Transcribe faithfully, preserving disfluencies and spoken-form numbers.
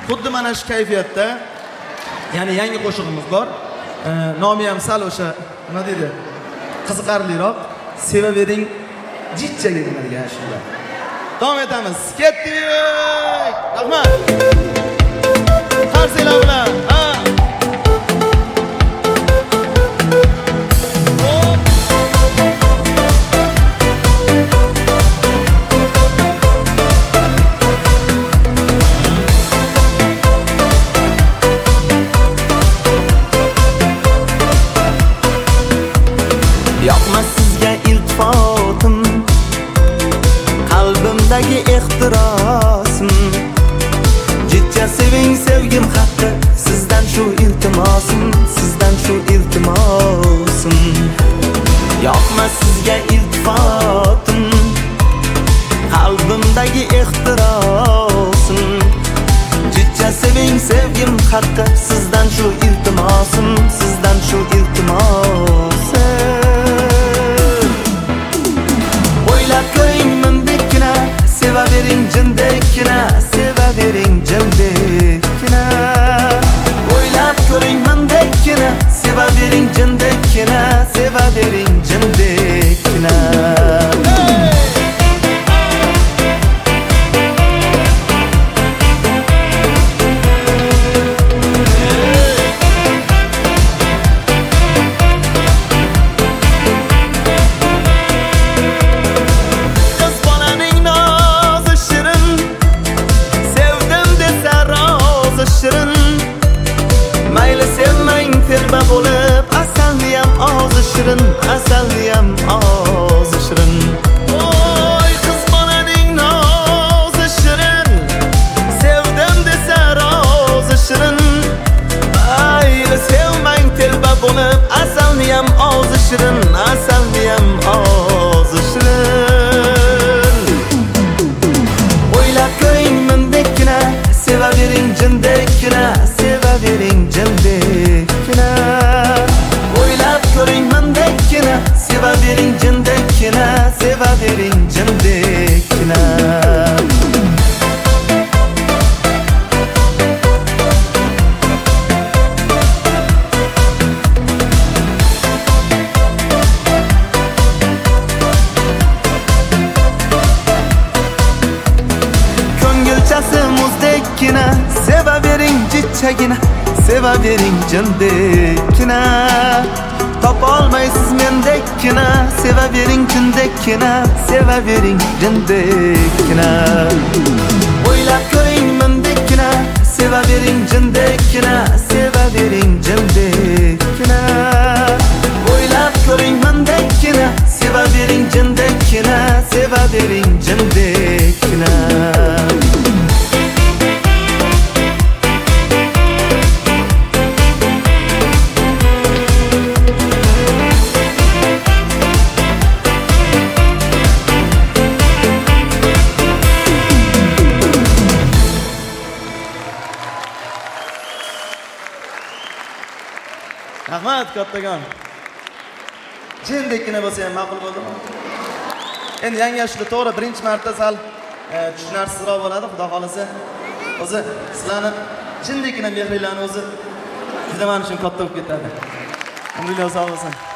xuddi mana shu kayfiyatda, ya'ni yangi qo'shig'imiz bor. Nomi ham sal o'sha, nima deydi? Qiziqarliroq. Sevavering jitchaga degan shunday. Davom etamiz. Ketdik. Rahmat. Qarsinglar bilan. Ha. Yoqmas sizga iltifotim, qalbimdagi ehtirosim. Jitcha seving sevgim haqqi, sizdan shu iltimosim, sizdan shu iltimosim. Yoqmas sizga iltifotim, qalbimdagi ehtirosim. Jitcha seving sevgim haqqi, sizdan shu iltimosim, sizdan shu iltimosim. Sevavering jindekina, sevavering jindekina. O'ylab ko'ring mendekina, sevavering jindekina, sevavering jindekina. Mayli sevmang telba bo'lib, asalniyam ozi shirin, asalniyam ozi shirin. Oy qiz bolaning nozi shirin, sevdim desa rozi shirin. Mayli sevmang telba bo'lib, asalniyam ozi shirin, asalniyam ozi shirin. O'ylab ko'ring mendekina, sevavering jindekina, sevavering jindekina. O'ylab ko'ring mendekina, sevavering jindekina, sevavering jindekina. Ko'ngilchasi muzdekina, sevavering jitchagina, sevavering jindekina. Topolmaysiz mendekkina, sevavering jindekina, sevavering jindekina. O'ylab ko'ring mendekkina, sevavering jindekina, sevavering jindekina. O'ylab ko'ring mendekkina, sevavering jindekina, sevavering jindekina. Rahmat kattagon. Jindekkina bo'lsa ham ma'qul bo'ldimi? Endi yangi yoshda to'g'ri birinchi marta sal tushunarsizroq bo'ladi, xudo xolasa. O'zi sizlarni jindekkina mehringlarni o'zi juda men uchun katta bo'lib ketadi. Umringiz sog' bo'lsin.